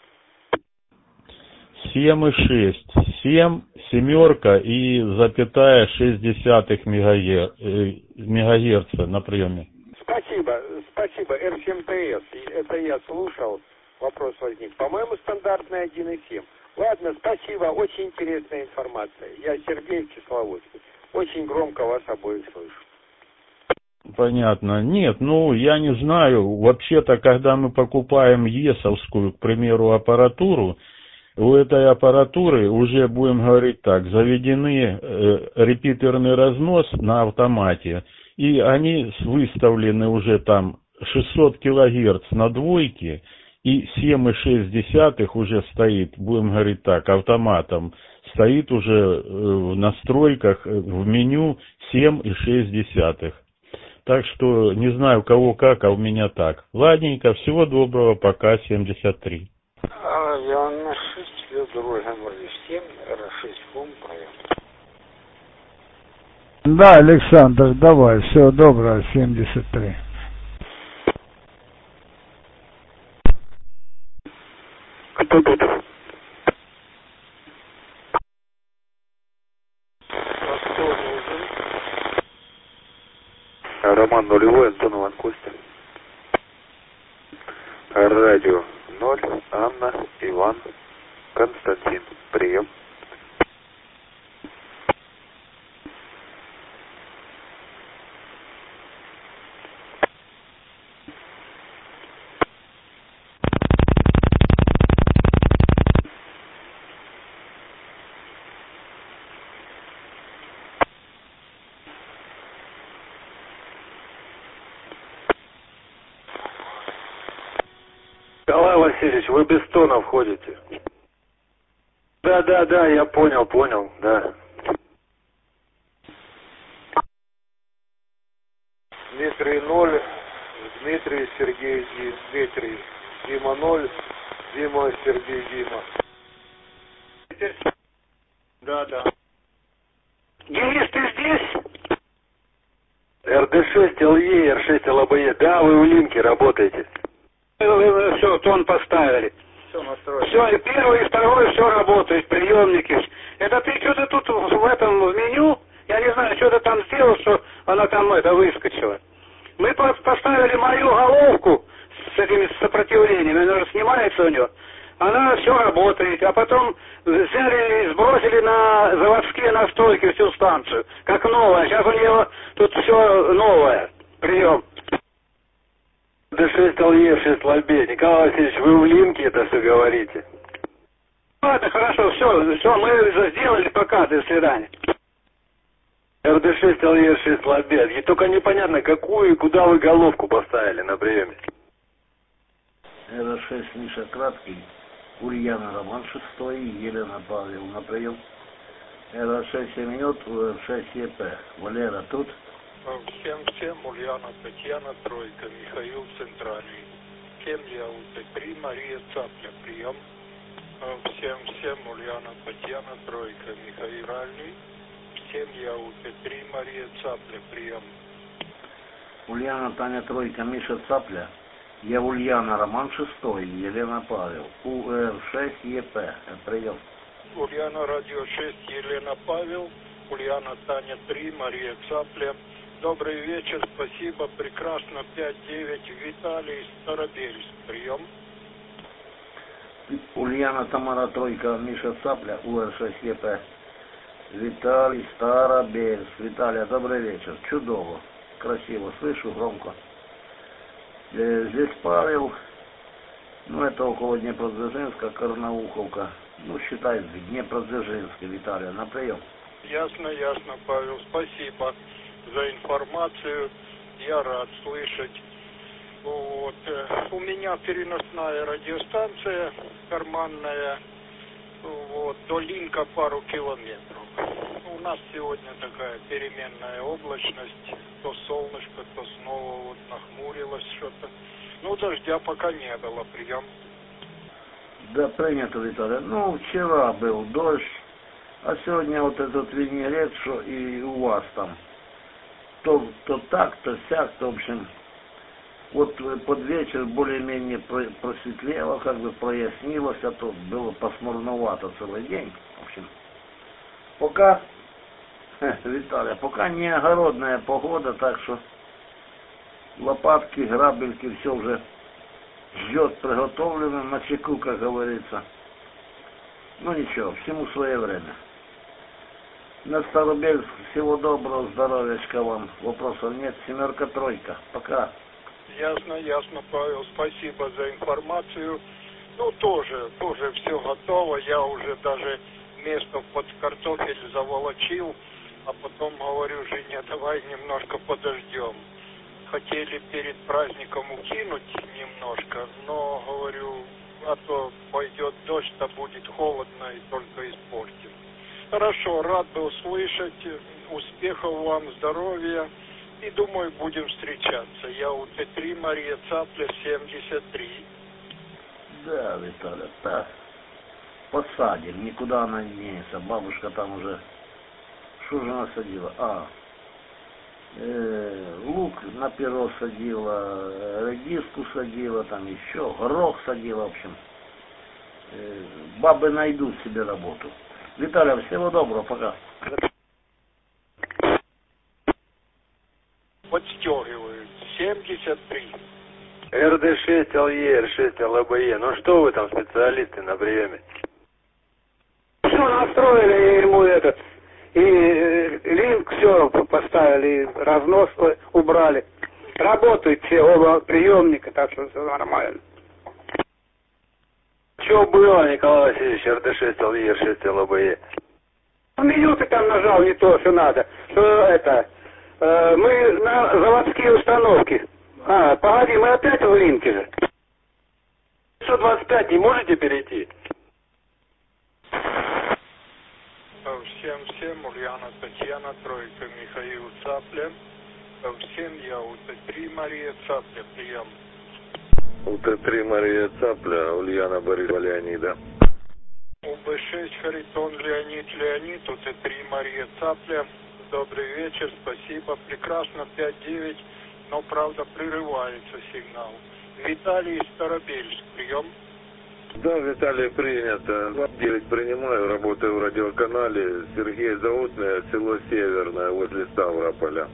семь и шесть. семь, семерка и запятая шесть десятых мегагер... мегагерца на приеме. Спасибо, спасибо. эр семь тэ эс. Это я слушал. Вопрос возник. По-моему, стандартный один и семь. Ладно, спасибо. Очень интересная информация. Я Сергей в Кисловодске. Очень громко вас обоих слышу. Понятно. Нет, ну, я не знаю. Вообще-то, когда мы покупаем ЕСовскую, к примеру, аппаратуру, у этой аппаратуры уже, будем говорить так, заведены э, репитерный разнос на автомате, и они выставлены уже там шестьсот килогерц на двойке, и семь и шесть десятых уже стоит, будем говорить так, автоматом, стоит уже в настройках, в меню семь и шесть десятых. Так что не знаю, у кого как, а у меня так. Ладненько, всего доброго, пока, семьдесят три. А, я на шесть, я другой говорю, семь, эр шесть, ком, Да, Александр, давай, всего доброго, семьдесят три. Кто тут? Роман нулевой, Антон Иван Костя. Радио ноль, Анна, Иван, Константин. Прием. Николай Васильевич, вы без тона входите. Да, да, да, я понял, понял, да. Дмитрий ноль, Дмитрий, Сергей, Дмитрий, Дима ноль, Дима, Сергей, Дима. Да, да. Денис, ты здесь? эр дэ шесть эл е, эр шесть эл бэ е. Да, вы в линке работаете. Все, тон поставили. Все настроено. Все, и первый, и второй, все работает, приемники. Это ты что-то тут в этом в меню, я не знаю, что ты там сделал, что она там это выскочила. Мы поставили мою головку с этими сопротивлениями, она же снимается у нее. Она все работает, а потом взяли и сбросили на заводские настройки всю станцию, как новая. Сейчас у нее тут все новое. Прием. эр дэ шесть эл е, шесть эл бэ. Николай Васильевич, вы в линке это все говорите? Ладно, хорошо, все, все, мы сделали, пока, до свидания. эр дэ шесть эл е, шесть эл бэ. И только непонятно, какую и куда вы головку поставили на приеме. эр шесть Миша Краткий, Ульяна Роман шестой, Елена Павел на прием. эр шесть Семенет, эр шесть е пэ. Валера тут? Всем, всем, Ульяна, Татьяна, тройка, Михаил, центральный. Всем я у три, Мария Цапля, прием. Всем, всем, Ульяна, Татьяна, тройка, Михаил, ральный. Всем я у три, Мария Цапля, прием. Ульяна, Таня, тройка, Миша Цапля. Я Ульяна, Роман шестой, Елена Павел, у эр шесть е пэ, прием. Ульяна, радио шесть, Елена Павел, Ульяна, Таня, три, Мария Цапля. Добрый вечер, спасибо, прекрасно, пять девять, Виталий, Старобельск, прием. Ульяна, Тамара, тройка, Миша Цапля, у эр шесть е пэ. Виталий, Старобельск. Виталия, добрый вечер, чудово, красиво, слышу, громко. Здесь Павел, ну это около Днепродзержинска, Карнауховка, ну, считай, в Днепродзержинске, Виталий, на прием. Ясно, ясно, Павел. Спасибо за информацию. Я рад слышать. Вот. У меня переносная радиостанция карманная. Вот. До Линка пару километров. У нас сегодня такая переменная облачность. То солнышко, то снова вот нахмурилось что-то. Ну, дождя пока не было. Прием. Да, принято, Виталий. Ну, вчера был дождь, а сегодня вот этот винегрет, что и у вас там. То, то так, то сяк, то, в общем, вот под вечер более-менее просветлело, как бы прояснилось, а то было пасмурновато целый день. В общем, пока, Виталий, пока не огородная погода, так что лопатки, грабельки, все уже ждет приготовлено, на чеку, как говорится. Ну ничего, всему свое время. На Старобельск, всего доброго, здоровьячка вам. Вопросов нет, семерка, тройка. Пока. Ясно, ясно, Павел, спасибо за информацию. Ну, тоже, тоже все готово. Я уже даже место под картофель заволочил, а потом говорю жене, давай немножко подождем. Хотели перед праздником укинуть немножко, но, говорю, а то пойдет дождь, то будет холодно и только испортим. Хорошо, рад был слышать. Успехов вам, здоровья. И думаю, будем встречаться. Я у Т три, Мария Цапля, семьдесят три. Да, Виталий, так. Посадим, никуда она не денется. Бабушка там уже... Что же она садила? А, э, лук на перо садила, редиску садила, там еще, горох садила, в общем. Э, бабы найдут себе работу. Виталий, всего доброго, пока. Подстегивают. семьдесят три. Р Д шесть Л Е, Р шесть Л Б Е. Ну что вы там, специалисты на приеме? Все настроили ему этот, и э, линк все поставили, разнос убрали. Работают все оба приемника, так что все нормально. Что было, Николай Васильевич, Р Д шесть Л Е, Р шесть Л Б Е? Меню ты там нажал не то, что надо. Что это? Э, мы на заводские установки. А, погоди, мы опять в линке же. сто двадцать пять не можете перейти? Всем, всем, Ульяна, Татьяна, Тройка, Михаил Цапля. Всем я у Т три, Мария Цапля, прием. У Т три Мария Цапля, Ульяна Борисова Леонида. У Б шесть Харитон Леонид Леонид, у Т три Мария Цапля. Добрый вечер, спасибо. Прекрасно, пять девять, но правда прерывается сигнал. Виталий Старобельск, прием. Да, Виталий, принято. девять принимаю, работаю в радиоканале. Сергей зовут меня, село Северное, возле Ставрополя.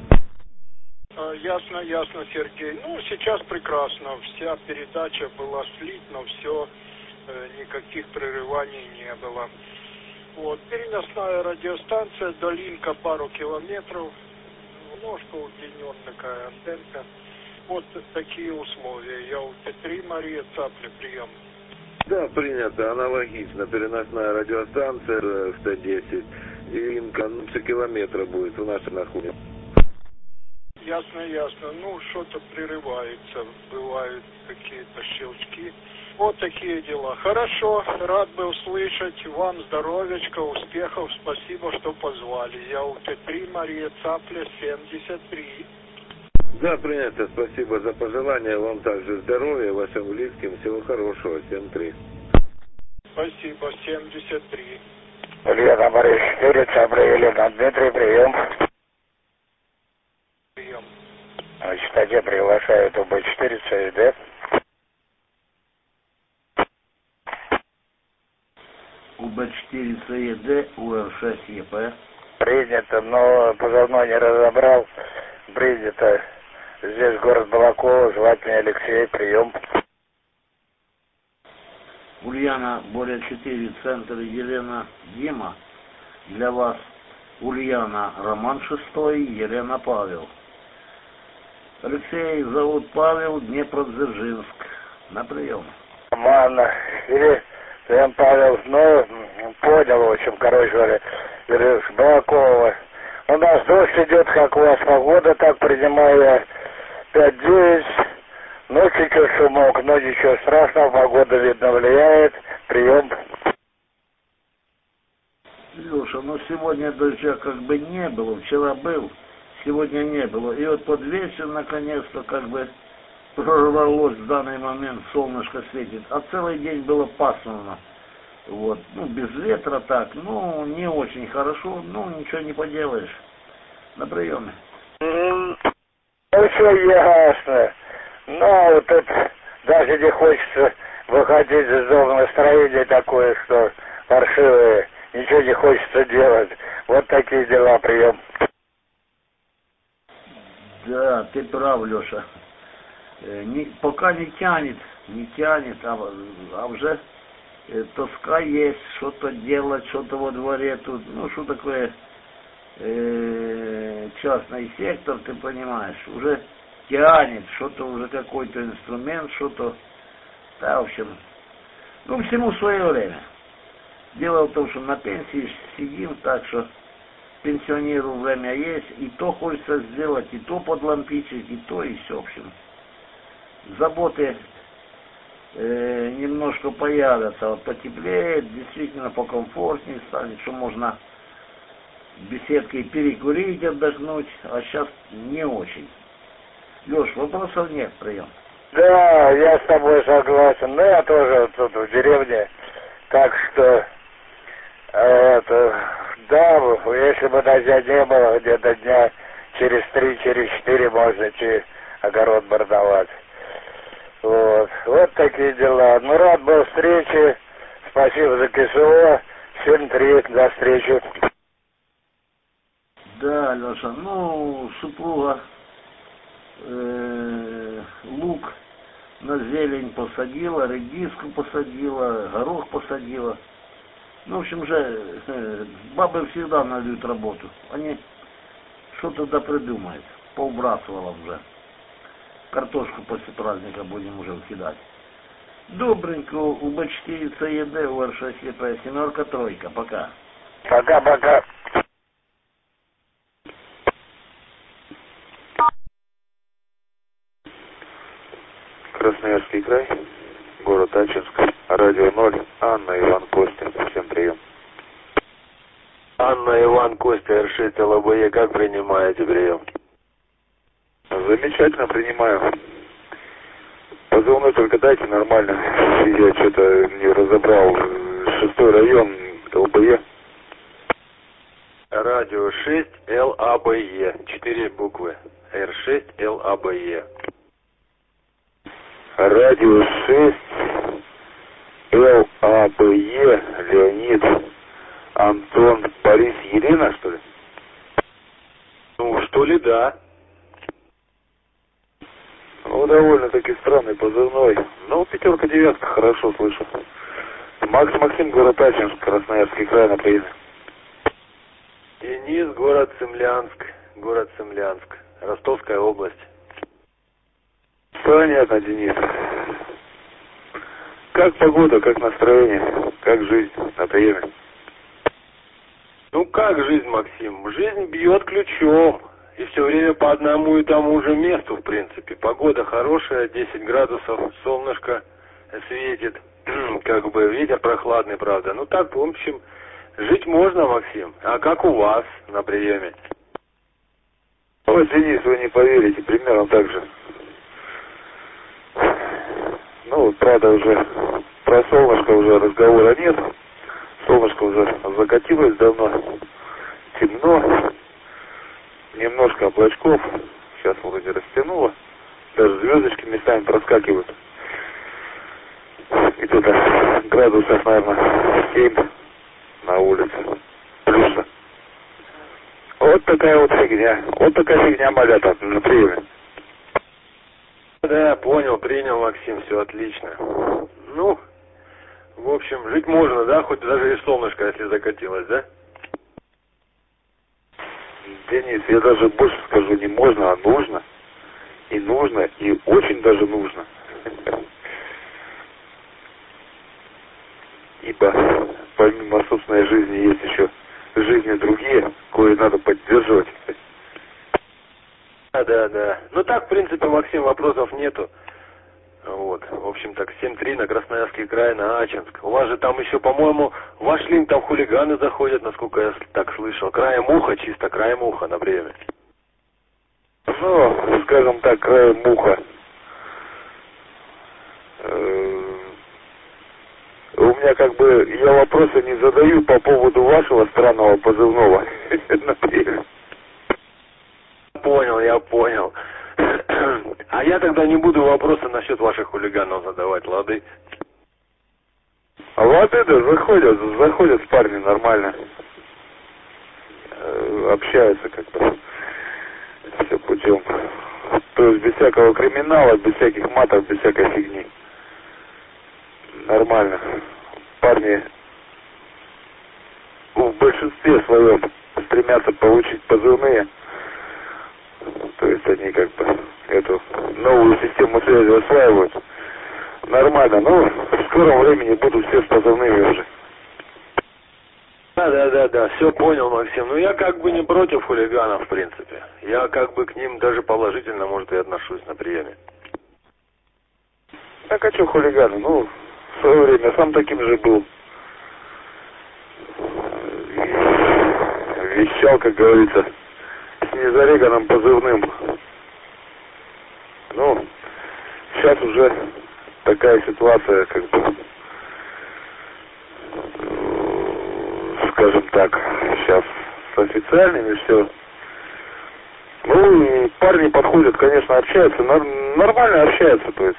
Ясно, ясно, Сергей. Ну, сейчас прекрасно. Вся передача была слитна, все, э, никаких прерываний не было. Вот, переносная радиостанция, до Линка пару километров. Немножко удлинен такая антенка. Вот такие условия. Я у Т три, Мария Цапля, прием. Да, принято. Аналогично. Переносная радиостанция в Т десять. И Линка, ну, три километра будет у нас на хуне. Ясно, ясно. Ну, что-то прерывается, бывают какие-то щелчки. Вот такие дела. Хорошо, рад был слышать. Вам здоровечка, успехов, спасибо, что позвали. Я у Т три, Мария Цапля, семьдесят три. Да, принято. Спасибо за пожелания. Вам также здоровья, вашим близким. Всего хорошего. семь три. Спасибо, семьдесят три. Ульяна Борис четыре, Цапля Елена Дмитрий, прием. Прием. В частоте приглашают У Б четыре Ц И Д. У Б четыре Ц И Д, У Р шесть Е П. Принято, но позывной не разобрал. Принято. Здесь город Балаково, звать меня Алексей, прием. Ульяна, более четыре, центр Елена Дима. Для вас Ульяна, Роман шестой, Елена Павел. Алексей зовут Павел, Днепродзержинск. На прием. Роман, или Всем Павел, ну, понял, в общем, короче говоря, с Балакова. У нас дождь идет, как у вас погода, так принимаю я пять девять. Ночью чуть шумок, но ничего страшного, погода, видно, влияет. Прием. Леша, ну сегодня дождя как бы не было, вчера был, сегодня не было. И вот под вечер наконец-то как бы прорвалось в данный момент, солнышко светит. А целый день было пасмурно. Вот, ну без ветра так, ну не очень хорошо, ну ничего не поделаешь. На приеме. Ну все ясно. Ну вот это даже не хочется выходить из дома, настроение такое, что паршивое. Ничего не хочется делать. Вот такие дела, прием. Да, ты прав, Леша. Э, не, пока не тянет, не тянет, а, а уже э, тоска есть, что-то делать, что-то во дворе тут. Ну, что такое э, частный сектор, ты понимаешь, уже тянет, что-то уже какой-то инструмент, что-то, да, в общем, ну, всему свое время. Дело в том, что на пенсии сидим, так что пенсионеру время есть, и то хочется сделать, и то подлампичить, и то, и все, в общем. Заботы э, немножко появятся, вот потеплеет, действительно покомфортнее станет, что можно беседкой перекурить, отдохнуть, а сейчас не очень. Леш, вопросов нет, прием. Да, я с тобой согласен, но я тоже тут в деревне, так что... Это, да, если бы дождя не было, где-то дня через три, через четыре можно идти огород бардовать. Вот, вот такие дела. Ну, рад был встрече. Спасибо за КСО. семь три, до встречи. Да, Леша, ну, супруга э, лук на зелень посадила, редиску посадила, горох посадила. Ну, в общем же, э, бабы всегда найдут работу. Они что-то да придумают. Поубрасывала уже. Картошку после праздника будем уже кидать. Добренько, у бэ четыре цэ е дэ, у эр шесть е пэ, семерка, тройка. Пока. Пока-пока. Красноярский край, город Ачинск, радио ноль, Анна, Иван, Костя, всем прием. Анна, Иван, Костя, эр шесть эл а бэ е, как принимаете прием? Замечательно принимаю. Позывной только дайте нормально. Я что-то не разобрал. Шестой район, эл бэ е. Радио шесть эл а бэ е. Четыре буквы. эр шесть эл а бэ е. Радио шесть эл а бэ е. Леонид, Антон, Борис, Елена, что ли? Ну, что ли, да. Ну, довольно-таки странный позывной. Ну, пятерка, девятка, хорошо слышу. Макс Максим, город Ачинск, Красноярский край, на приеме. Денис, город Цимлянск, город Цимлянск, Ростовская область. Понятно, Денис. Как погода, как настроение, как жизнь на приеме? Ну, как жизнь, Максим? Жизнь бьет ключом. И все время по одному и тому же месту, в принципе. Погода хорошая, десять градусов, солнышко светит, как бы ветер прохладный, правда. Ну так, в общем, жить можно, Максим. А как у вас на приеме? Ой, Денис, вы не поверите, примерно так же. Ну, правда, уже про солнышко уже разговора нет. Солнышко уже закатилось давно. Темно. Немножко облачков. Сейчас вроде растянуло. Даже звездочки местами проскакивают. И тут градусов, наверное, семь на улице. Плюса. Вот такая вот фигня. Вот такая фигня, малята, на приеме. Да, понял, принял, Максим, все отлично. Ну, в общем, жить можно, да? Хоть даже и солнышко, если закатилось, да? Денис, я даже больше скажу, не можно, а нужно. И нужно, и очень даже нужно. И ибо помимо собственной жизни есть еще жизни другие, кое надо поддерживать. Да, да, да. Ну так, в принципе, Максим, вопросов нету. Вот, в общем так, семь три на Красноярский край, на Ачинск. У вас же там еще, по-моему, в ваш линк там хулиганы заходят, насколько я так слышал. Краем уха, чисто краем уха на время. Ну, скажем так, краем уха. У меня как бы, я вопросы не задаю по поводу вашего странного позывного. Например. Понял, я понял. А я тогда не буду вопросы насчет ваших хулиганов задавать, лады? А лады, да, заходят, заходят парни нормально. Общаются как-то. Все путем. То есть без всякого криминала, без всяких матов, без всякой фигни. Нормально. Парни в большинстве своем стремятся получить позывные. То есть они как бы эту новую систему связи осваивают. Нормально. Ну, в скором времени будут все с позывными уже. Да, да, да, да, все понял, Максим. Ну я как бы не против хулиганов, в принципе. Я как бы к ним даже положительно, может, и отношусь на приеме. Так а что хулиганы? Ну, в свое время сам таким же был. Вещал, как говорится, с незареганным позывным. Ну, сейчас уже такая ситуация, как бы, скажем так, сейчас с официальными все. Ну, и парни подходят, конечно, общаются, нормально общаются, то есть,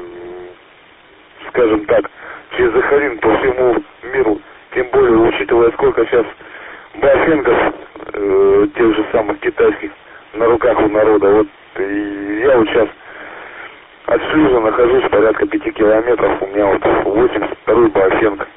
скажем так, через Захарин по всему миру, тем более, учитывая, сколько сейчас бафенгов, э, тех же самых китайских, на руках у народа. Вот и я вот сейчас от шлюза нахожусь порядка пяти километров, у меня вот восемьдесят второй бафенг.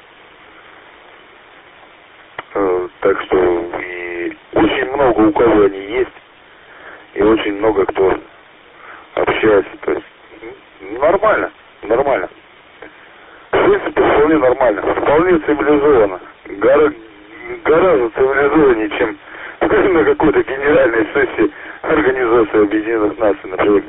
Э, так что и очень много у кого они есть, и очень много кто общается. То есть нормально, нормально. В принципе, вполне нормально, вполне цивилизованно. Гора, гораздо цивилизованнее, чем на какой-то генеральной сессии Организации Объединенных Наций, например.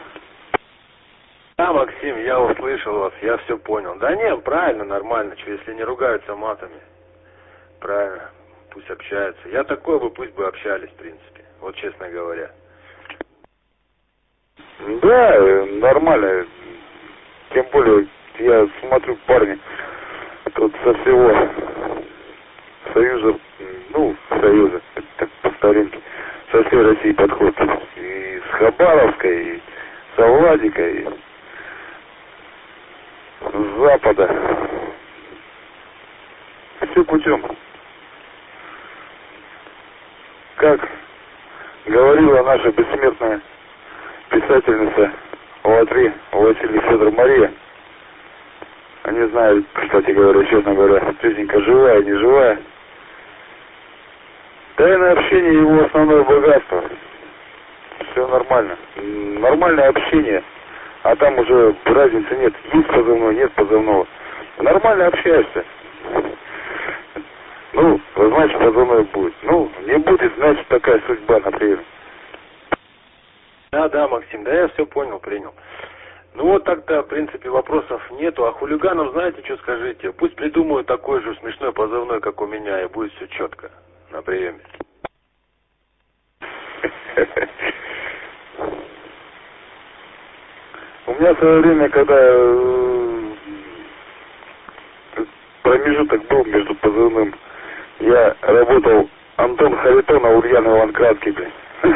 Да, Максим, я услышал вас, я все понял. Да нет, правильно, нормально, что если не ругаются матами. Правильно, пусть общаются. Я такой бы, пусть бы общались, в принципе, вот честно говоря. Да, нормально. Тем более, я смотрю, парни, тут со всего Союза, ну, Союза, это так по старинке, со всей России подходит. И с Хабаровской, и с Владика, и с Запада. Все путем. Как говорила наша бессмертная писательница ОА-три Василий Федор Мария, не знаю, кстати говоря, честно говоря, тетенька живая, не живая. Тайное общение его основное богатство. Все нормально. Нормальное общение. А там уже разницы нет. Есть позывной, нет позывного. Нормально общаешься. Ну, значит, позывной будет. Ну, не будет, значит, такая судьба, например. Да, да, Максим, да я все понял, принял. Ну вот тогда, в принципе, вопросов нету. А хулиганам, знаете, что скажите? Пусть придумают такой же смешной позывной, как у меня, и будет все четко на приеме. У меня в свое время, когда промежуток был между позывным, я работал Антон Харитонов, Ульян Иван Краткий, блин.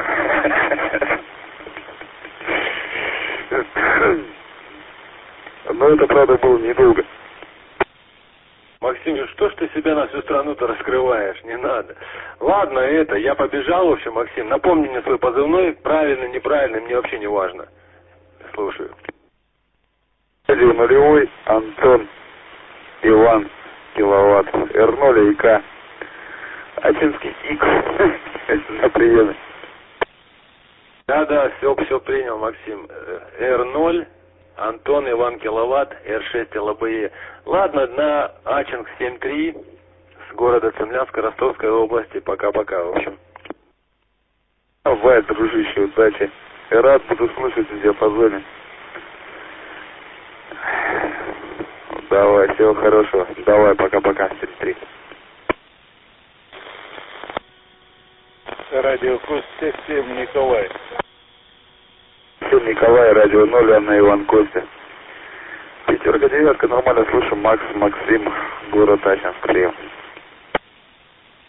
Но это, правда, было недолго. Максим, что ж ты себя на всю страну-то раскрываешь? Не надо. Ладно, это, я побежал, в общем, Максим. Напомни мне свой позывной, правильный, неправильный, мне вообще не важно. Слушаю. Радио нулевой, Антон, Иван, киловатт, эр ноль и К. Ачинский Икс на приеме. Да, да, все, все принял, Максим. эр ноль, Антон, Иван Киловатт, Р шесть Л Б Е. Ладно, на Ачинск семь три с города Цимлянска Ростовской области. Пока-пока, в общем. Давай, дружище, удачи. Я рад буду слышать в диапазоне. Давай, всего хорошего. Давай, пока-пока, семь три. Радио Костя, семь Николай. семь Николай, радио ноль, Анна, Иван, Костя. Пятерка, девятка, нормально слышим. Макс, Максим, город Ачинск, прием.